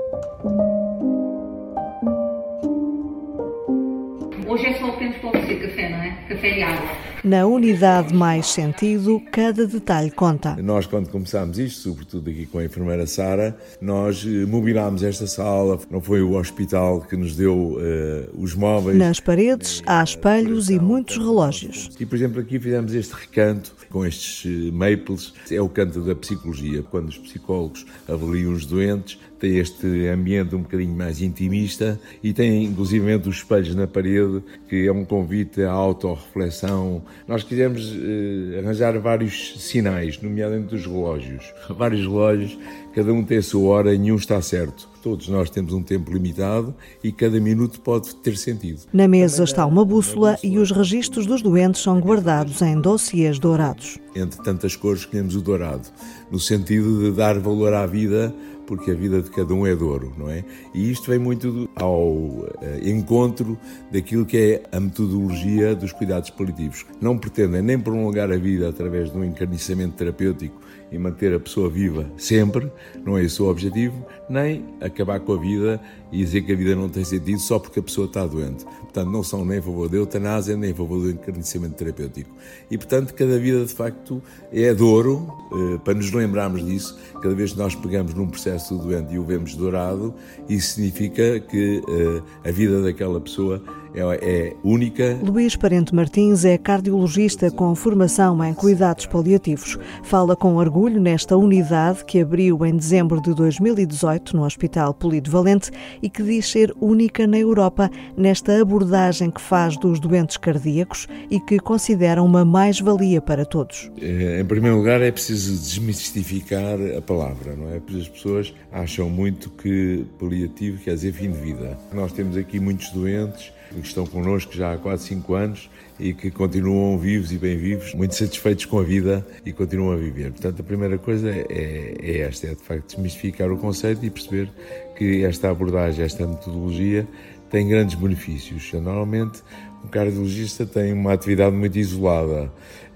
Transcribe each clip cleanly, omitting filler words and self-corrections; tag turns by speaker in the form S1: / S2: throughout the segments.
S1: Hoje é só o que temos para oferecer café, não é? Café e água.
S2: Na unidade Mais Sentido, cada detalhe conta.
S3: Nós, quando começámos isto, sobretudo aqui com a enfermeira Sara, nós mobilámos esta sala. Não foi o hospital que nos deu os móveis.
S2: Nas paredes há espelhos e muitos relógios.
S3: E, por exemplo, aqui fizemos este recanto com estes maples. É o canto da psicologia. Quando os psicólogos avaliam os doentes, tem este ambiente um bocadinho mais intimista e tem inclusivamente os espelhos na parede, que é um convite à autorreflexão. Nós quisemos arranjar vários sinais, nomeadamente os relógios. Vários relógios, cada um tem a sua hora e nenhum está certo. Todos nós temos um tempo limitado e cada minuto pode ter sentido.
S2: Na mesa está uma bússola e os registros dos doentes são guardados em dossiês dourados.
S3: Entre tantas cores escolhemos o dourado, no sentido de dar valor à vida, porque a vida de cada um é de ouro, não é? E isto vem muito ao encontro daquilo que é a metodologia dos cuidados paliativos. Não pretendem nem prolongar a vida através de um encarniçamento terapêutico e manter a pessoa viva sempre, não é esse o objetivo, nem acabar com a vida e dizer que a vida não tem sentido só porque a pessoa está doente. Portanto, não são nem a favor da eutanásia, nem a favor do encarniçamento terapêutico. E, portanto, cada vida, de facto, é de ouro, para nos lembrarmos disso. Cada vez que nós pegamos num processo do doente e o vemos dourado, isso significa que a vida daquela pessoa é única.
S2: Luís Parente Martins é cardiologista com formação em cuidados paliativos. Fala com orgulho nesta unidade que abriu em dezembro de 2018 no Hospital Polivalente e que diz ser única na Europa nesta abordagem que faz dos doentes cardíacos e que considera uma mais-valia para todos.
S3: Em primeiro lugar, é preciso desmistificar a palavra, não é? Porque as pessoas acham muito que paliativo quer dizer fim de vida. Nós temos aqui muitos doentes que estão connosco já há quase 5 anos e que continuam vivos e bem vivos, muito satisfeitos com a vida e continuam a viver. Portanto, a primeira coisa é esta, é de facto desmistificar o conceito e perceber que esta abordagem, esta metodologia tem grandes benefícios. Normalmente, um cardiologista tem uma atividade muito isolada.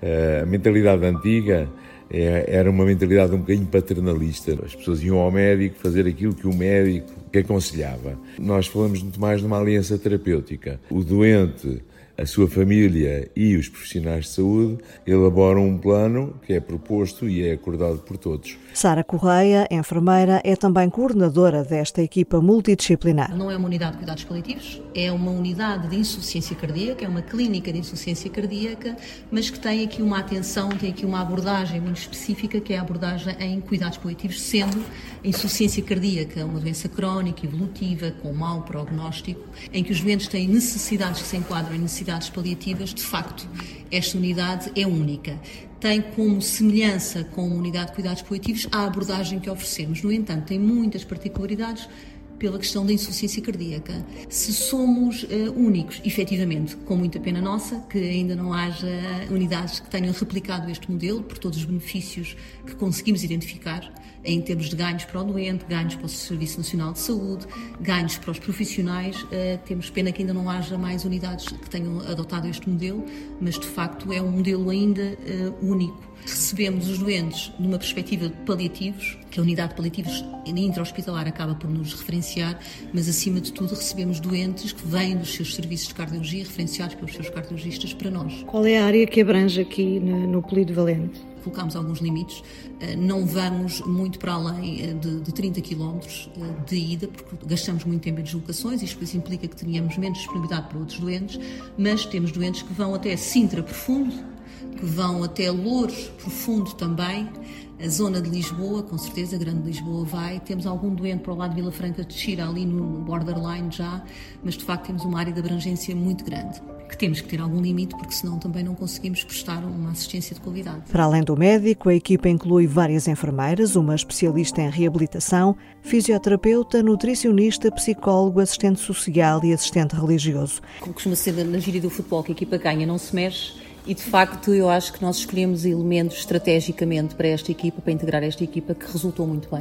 S3: A mentalidade antiga era uma mentalidade um bocadinho paternalista. As pessoas iam ao médico fazer aquilo que o médico aconselhava. Nós falamos muito mais de uma aliança terapêutica. O doente, a sua família e os profissionais de saúde elaboram um plano que é proposto e é acordado por todos.
S2: Sara Correia, enfermeira, é também coordenadora desta equipa multidisciplinar.
S1: Não é uma unidade de cuidados paliativos, é uma unidade de insuficiência cardíaca, é uma clínica de insuficiência cardíaca, mas que tem aqui uma atenção, tem aqui uma abordagem muito específica, que é a abordagem em cuidados paliativos, sendo a insuficiência cardíaca uma doença crónica, evolutiva, com mau prognóstico, em que os doentes têm necessidades que se enquadram em necessidades paliativas. De facto, esta unidade é única. Tem como semelhança com uma unidade de cuidados paliativos a abordagem que oferecemos. No entanto, tem muitas particularidades pela questão da insuficiência cardíaca. Se somos únicos, efetivamente, com muita pena nossa, que ainda não haja unidades que tenham replicado este modelo, por todos os benefícios que conseguimos identificar, em termos de ganhos para o doente, ganhos para o Serviço Nacional de Saúde, ganhos para os profissionais. Temos pena que ainda não haja mais unidades que tenham adotado este modelo, mas de facto é um modelo ainda único. Recebemos os doentes numa perspectiva de paliativos, que a unidade de paliativos intra-hospitalar acaba por nos referenciar, mas acima de tudo recebemos doentes que vêm dos seus serviços de cardiologia, referenciados pelos seus cardiologistas para nós.
S2: Qual é a área que abrange aqui no Polivalente?
S1: Colocámos alguns limites, não vamos muito para além de 30 km de ida, porque gastamos muito tempo em deslocações, isto depois implica que tenhamos menos disponibilidade para outros doentes, mas temos doentes que vão até Sintra Profundo, que vão até Louros Profundo também, a zona de Lisboa, com certeza, a Grande Lisboa vai. Temos algum doente para o lado de Vila Franca de Xira, ali no borderline já, mas de facto temos uma área de abrangência muito grande, que temos que ter algum limite, porque senão também não conseguimos prestar uma assistência de qualidade.
S2: Para além do médico, a equipa inclui várias enfermeiras, uma especialista em reabilitação, fisioterapeuta, nutricionista, psicólogo, assistente social e assistente religioso.
S4: Como costuma ser na gíria do futebol, que a equipa ganha não se mexe, e de facto eu acho que nós escolhemos elementos estrategicamente para esta equipa, para integrar esta equipa, que resultou muito bem.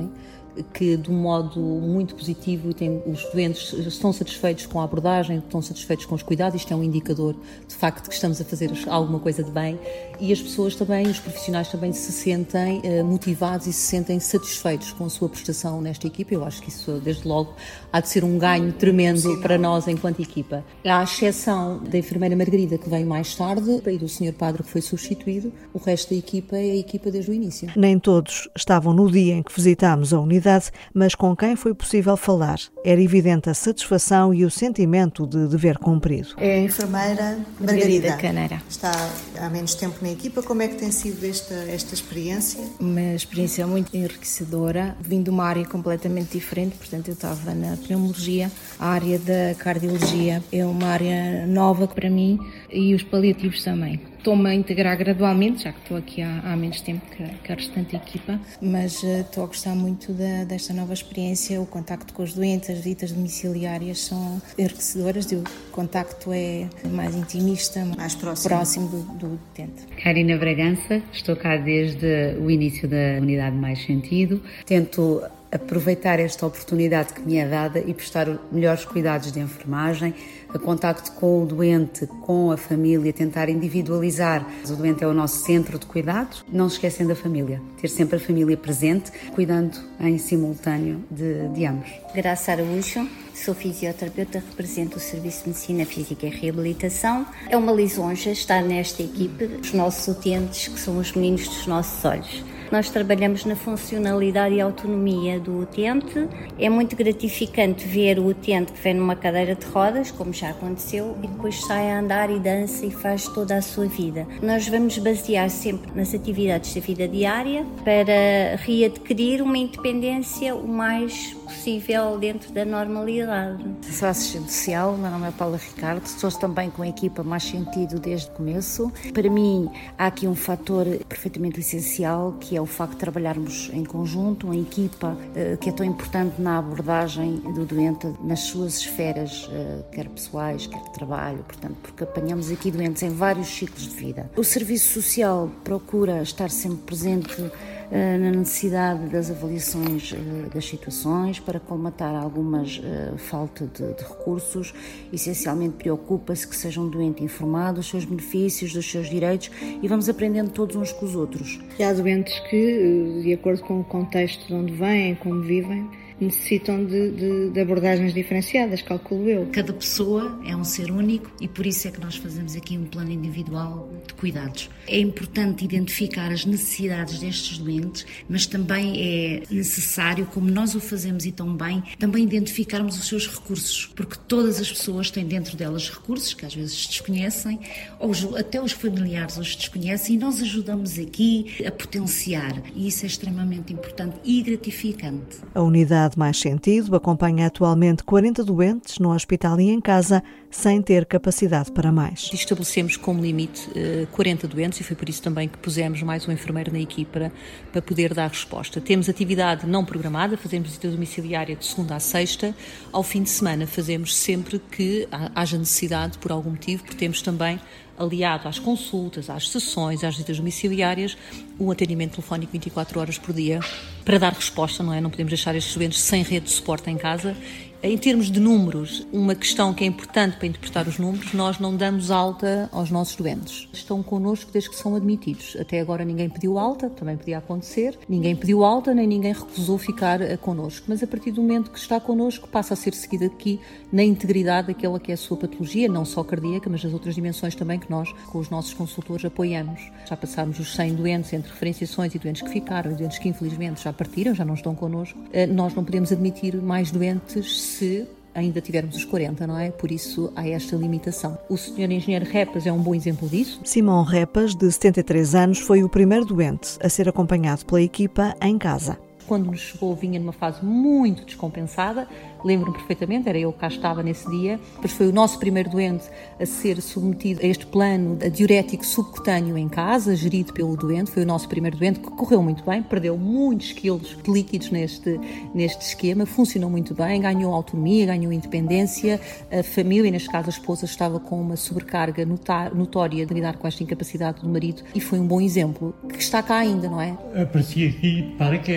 S4: que de um modo muito positivo os doentes estão satisfeitos com a abordagem, estão satisfeitos com os cuidados. Isto é um indicador de facto que estamos a fazer alguma coisa de bem, e as pessoas também, os profissionais também se sentem motivados e se sentem satisfeitos com a sua prestação nesta equipa. Eu acho que isso desde logo há de ser um ganho tremendo para nós enquanto equipa. À exceção da enfermeira Margarida, que veio mais tarde, e do Sr. Padre, que foi substituído, o resto da equipa é a equipa desde o início.
S2: Nem todos estavam no dia em que visitámos a unidade, mas com quem foi possível falar. Era evidente a satisfação e o sentimento de dever cumprido.
S5: É a enfermeira Margarida
S6: Caneira.
S5: Está há menos tempo na equipa. Como é que tem sido esta experiência?
S6: Uma experiência muito enriquecedora, vindo de uma área completamente diferente. Portanto, eu estava na pneumologia. A área da cardiologia é uma área nova para mim, e os paliativos também. Estou-me a integrar gradualmente, já que estou aqui há menos tempo que a restante equipa, mas estou a gostar muito desta nova experiência. O contacto com os doentes, as visitas domiciliárias são enriquecedoras, e o contacto é mais intimista, mais próximo do utente.
S7: Karina Bragança, estou cá desde o início da unidade Mais Sentido. Tento aproveitar esta oportunidade que me é dada e prestar melhores cuidados de enfermagem, a contacto com o doente, com a família, tentar individualizar. O doente é o nosso centro de cuidados, não se esquecem da família, ter sempre a família presente, cuidando em simultâneo de ambos.
S8: Graça Araújo, sou fisioterapeuta, represento o Serviço de Medicina Física e Reabilitação. É uma lisonja estar nesta equipe, os nossos utentes, que são os meninos dos nossos olhos. Nós trabalhamos na funcionalidade e autonomia do utente. É muito gratificante ver o utente que vem numa cadeira de rodas, como já aconteceu, e depois sai a andar e dança e faz toda a sua vida. Nós vamos basear sempre nas atividades da vida diária para readquirir uma independência o mais possível dentro da normalidade.
S9: Sou assistente social, meu nome é Paula Ricardo, estou também com a equipa Mais Sentido desde o começo. Para mim, há aqui um fator perfeitamente essencial, que é o facto de trabalharmos em conjunto, uma equipa que é tão importante na abordagem do doente nas suas esferas, quer pessoais, quer de trabalho, portanto, porque apanhamos aqui doentes em vários ciclos de vida. O serviço social procura estar sempre presente na necessidade das avaliações das situações para colmatar algumas falta de recursos. Essencialmente preocupa-se que seja um doente informado dos seus benefícios, dos seus direitos, e vamos aprendendo todos uns com os outros.
S6: E há doentes que, de acordo com o contexto de onde vêm, como vivem, necessitam de abordagens diferenciadas, calculo eu.
S10: Cada pessoa é um ser único, e por isso é que nós fazemos aqui um plano individual de cuidados. É importante identificar as necessidades destes doentes, mas também é necessário, como nós o fazemos e tão bem, também identificarmos os seus recursos, porque todas as pessoas têm dentro delas recursos que às vezes desconhecem, ou até os familiares os desconhecem, e nós ajudamos aqui a potenciar, e isso é extremamente importante e gratificante.
S2: A unidade Mais Sentido acompanha atualmente 40 doentes no hospital e em casa, sem ter capacidade para mais.
S1: Estabelecemos como limite 40 doentes, e foi por isso também que pusemos mais um enfermeiro na equipa para poder dar resposta. Temos atividade não programada, fazemos visita domiciliária de segunda a sexta. Ao fim de semana fazemos sempre que haja necessidade por algum motivo, porque temos também, aliado às consultas, às sessões, às visitas domiciliárias, um atendimento telefónico 24 horas por dia para dar resposta, não é? Não podemos deixar estes doentes sem rede de suporte em casa. Em termos de números, uma questão que é importante para interpretar os números, nós não damos alta aos nossos doentes. Estão connosco desde que são admitidos. Até agora ninguém pediu alta, também podia acontecer. Ninguém pediu alta, nem ninguém recusou ficar connosco. Mas a partir do momento que está connosco, passa a ser seguido aqui na integridade daquela que é a sua patologia, não só cardíaca, mas das outras dimensões também que nós, com os nossos consultores, apoiamos. Já passámos os 100 doentes entre referenciações e doentes que ficaram, e doentes que infelizmente já partiram, já não estão connosco. Nós não podemos admitir mais doentes se ainda tivermos os 40, não é? Por isso há esta limitação. O Sr. Engenheiro Repas é um bom exemplo disso.
S2: Simão Repas, de 73 anos, foi o primeiro doente a ser acompanhado pela equipa em casa.
S1: Quando nos chegou, vinha numa fase muito descompensada. Lembro-me perfeitamente, era eu que cá estava nesse dia. Depois foi o nosso primeiro doente a ser submetido a este plano de diurético subcutâneo em casa, gerido pelo doente. Foi o nosso primeiro doente, que correu muito bem, perdeu muitos quilos de líquidos neste esquema, funcionou muito bem, ganhou autonomia, ganhou independência. A família, neste caso a esposa, estava com uma sobrecarga notória de lidar com esta incapacidade do marido, e foi um bom exemplo, que está cá ainda, não é?
S11: Apareci aqui de paraquedas, como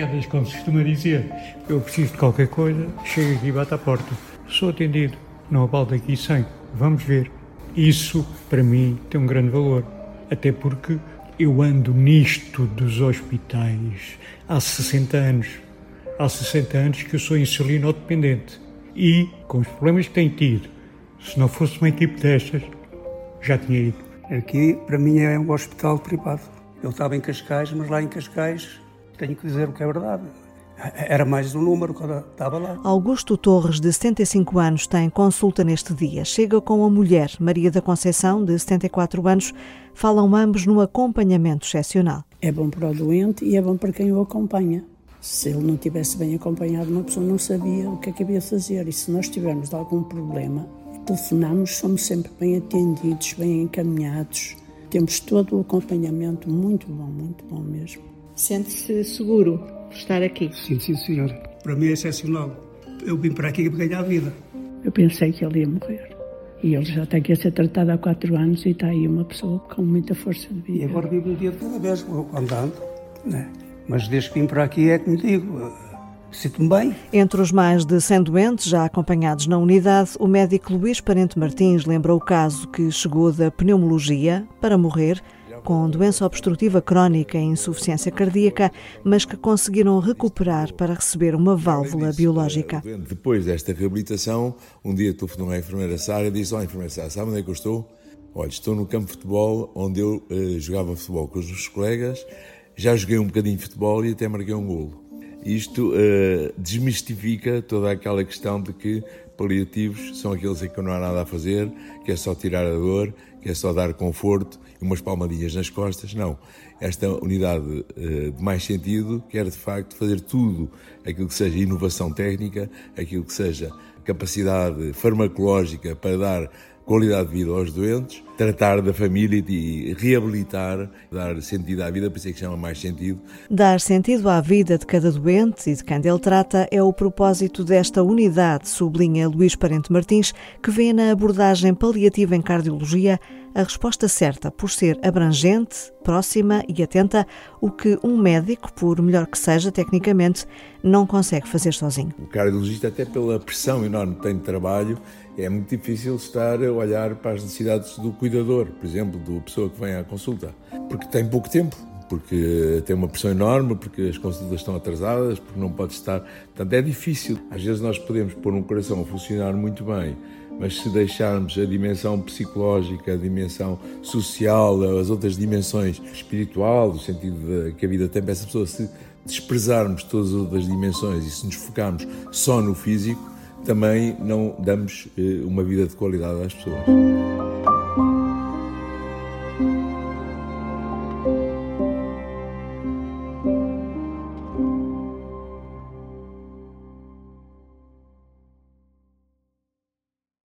S11: como se costuma dizer, eu preciso de qualquer coisa, chego aqui e bato à porta. Sou atendido, não abaldo aqui 100, vamos ver. Isso, para mim, tem um grande valor, até porque eu ando nisto dos hospitais há 60 anos. Há 60 anos que eu sou insulinodependente e, com os problemas que tenho tido, se não fosse uma equipe destas, já tinha ido.
S12: Aqui, para mim, é um hospital privado. Eu estava em Cascais, mas lá em Cascais, tenho que dizer o que é verdade, era mais um número quando estava lá.
S2: Augusto Torres, de 75 anos, tem consulta neste dia. Chega com a mulher, Maria da Conceição, de 74 anos. Falam ambos num acompanhamento excepcional.
S13: É bom para o doente e é bom para quem o acompanha. Se ele não estivesse bem acompanhado, uma pessoa não sabia o que é que havia a fazer. E se nós tivermos algum problema, telefonamos, somos sempre bem atendidos, bem encaminhados. Temos todo o acompanhamento muito bom mesmo.
S5: Sente-se seguro por estar aqui?
S12: Sim, senhor. Para mim é excepcional. Eu vim para aqui para ganhar vida.
S13: Eu pensei que ele ia morrer. E ele já está aqui a ser tratado há 4 anos e está aí uma pessoa com muita força de vida.
S12: E agora vivo o dia de cada vez, vou andando, né? Mas desde que vim para aqui é como digo, sinto-me bem.
S2: Entre os mais de 100 doentes já acompanhados na unidade, o médico Luís Parente Martins lembra o caso que chegou da pneumologia para morrer com doença obstrutiva crónica e insuficiência cardíaca, mas que conseguiram recuperar para receber uma válvula biológica.
S3: Depois desta reabilitação, um dia telefonou à enfermeira Sara e disse: enfermeira Sara, sabe onde é que eu estou? Olha, estou no campo de futebol onde eu jogava futebol com os meus colegas, já joguei um bocadinho de futebol e até marquei um golo. Isto desmistifica toda aquela questão de que paliativos são aqueles em que não há nada a fazer, que é só tirar a dor, que é só dar conforto e umas palmadinhas nas costas. Não. Esta unidade de mais sentido quer, de facto, fazer tudo aquilo que seja inovação técnica, aquilo que seja capacidade farmacológica para dar qualidade de vida aos doentes, tratar da família e reabilitar, dar sentido à vida, por isso é que chama mais sentido.
S2: Dar sentido à vida de cada doente e de quem dele trata é o propósito desta unidade, sublinha Luís Parente Martins, que vê na abordagem paliativa em cardiologia a resposta certa por ser abrangente, próxima e atenta, o que um médico, por melhor que seja tecnicamente, não consegue fazer sozinho.
S3: O cardiologista, até pela pressão enorme que tem de trabalho, é muito difícil estar a olhar para as necessidades do cuidador, por exemplo, da pessoa que vem à consulta, porque tem pouco tempo, porque tem uma pressão enorme, porque as consultas estão atrasadas, porque não pode estar... Portanto, é difícil. Às vezes nós podemos pôr um coração a funcionar muito bem, mas se deixarmos a dimensão psicológica, a dimensão social, as outras dimensões espiritual, no sentido de que a vida tem para essa pessoa, se desprezarmos todas as outras dimensões e se nos focarmos só no físico, também não damos uma vida de qualidade às pessoas.